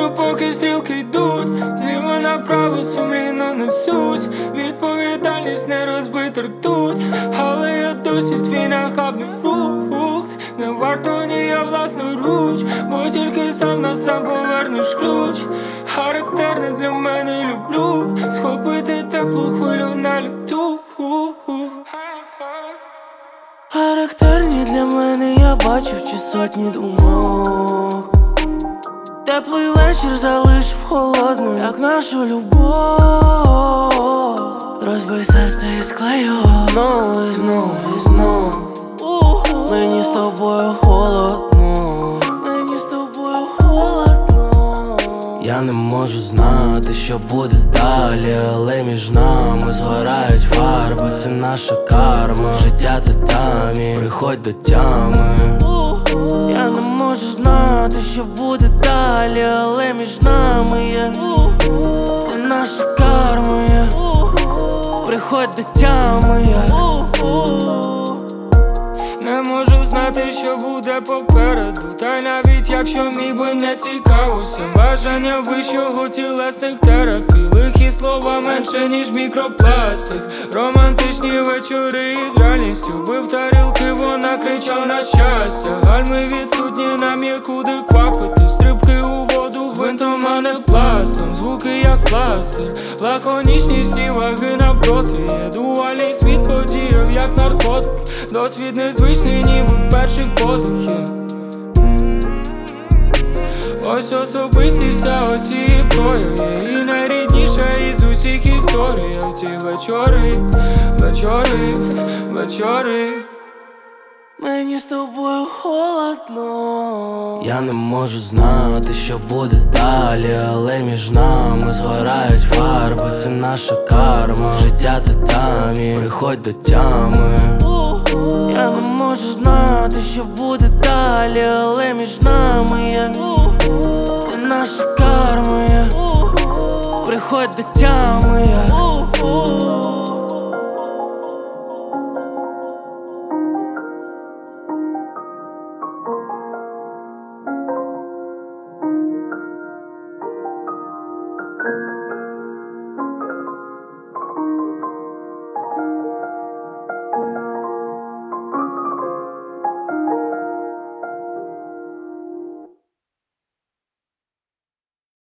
поки стрілки йдуть, зліва направо сумлінно несуть. Відповідальність не розбита ртуть, але я досі твій нахабний фрукт. Не варто ні я власноруч, бо тільки сам на сам повернеш ключ. Характерне для мене люблю схопити теплу хвилю на льоту. Характерні для мене, я бачив чи сотні думок. Теплий вечір залишив холодною, як нашу любов. Розбий серце і склею знову і знову і знову. Мені з тобою холодно, мені з тобою холодно. Я не можу знати, що буде далі, але між нами згорають фарби. Це наша карма, життя татамі, приходь до тями. Я не можу знати, що буде далі, але між нами є. Це наша карма є. Приходь до тями є. Не можу знати, що буде попереду, та й навіть якщо міг би не цікавився. Бажання вищого тілесних терапій, лихі слова менше ніж мікропластик. Романтичні вечори із реальністю, бив тарілки, вона кричала на щастя. Гальми відсутні, нам є куди квапити. Стрибки у воду гвинтом, а не пластом. Звуки як пластир, лаконічні всі ваги навпроти. Є дуальний світ подіяв, як наркотик. Досвід незвичний, ніби перший подих є. Ось особистість, а ось її прояв є. І найрідніша із усіх історій. А в ці вечори, вечори, вечори. Мені з тобою холодно. Я не можу знати, що буде далі, але між нами згорають фарби. Це наша карма, життя татамі, приходь до тями. Я не можу знати, що буде далі, але між нами є. Це наша карма є. Приходь до тями є.